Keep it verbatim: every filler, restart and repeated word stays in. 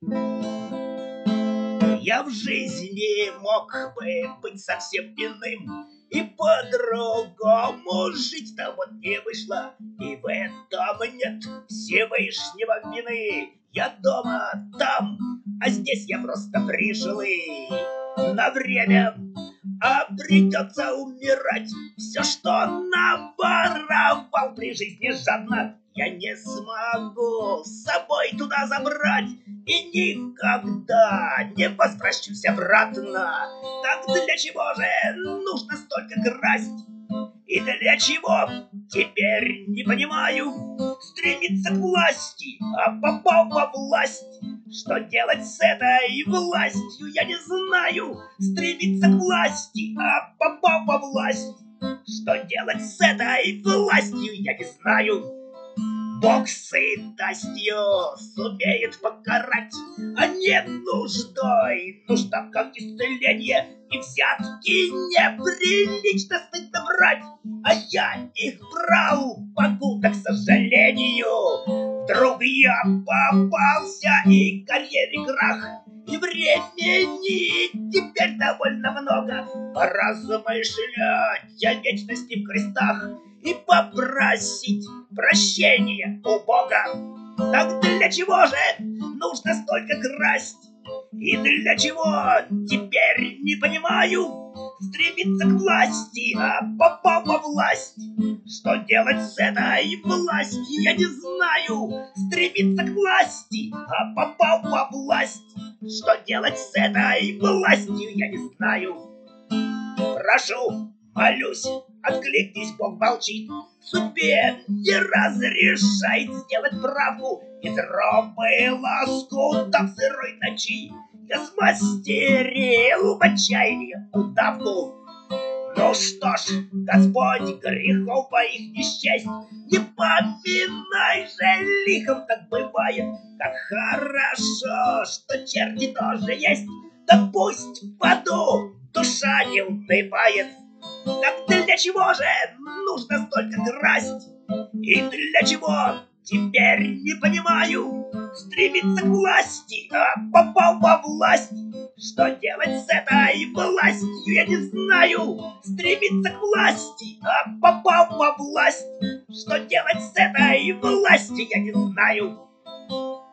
Я в жизни мог бы быть совсем иным, и по-другому жить-то вот не вышло, и в этом нет Всевышнего вины. Я дома там, а здесь я просто пришлый на время, а придется умирать. Все, что наворовал при жизни жадно, я не смогу с собой туда забрать и никогда не возвращусь обратно. Так для чего же нужно столько красть? И для чего, теперь не понимаю, стремиться к власти, а попал во власть? Что делать с этой властью, я не знаю. Стремиться к власти, а попал во власть. Что делать с этой властью, я не знаю. Бог сытостью сумеет покарать, а не нуждой. Нужда как исцеление, и взятки неприлично стыдно брать. А я их брал, покуда, к сожалению, вдруг я попался, и карьере крах, и времени теперь довольно много поразмышлять о вечности в крестах и попросить прощения у Бога. Так для чего же нужно столько красть? И для чего, теперь не понимаю, стремиться к власти, а попал во власть? Что делать с этой властью, я не знаю. Стремиться к власти, а попал во власть. Что делать с этой властью, я не знаю. Прошу, молюсь, откликнись, Бог молчит. Судьбе не разрешает сделать правду из робы лоскутов сырой ночи. Я смастерил в отчаянии удавку. Ну что ж, Господь, грехов моих не счесть, не поминай же лихом, так бывает. Как хорошо, что черти тоже есть, да пусть в аду душа не унывает. Так для чего же нужно столько красть? И для чего, теперь не понимаю, стремиться к власти, а попал во власть. Что делать с этой властью, я не знаю. Стремиться к власти, а попал во власть. Что делать с этой властью, я не знаю.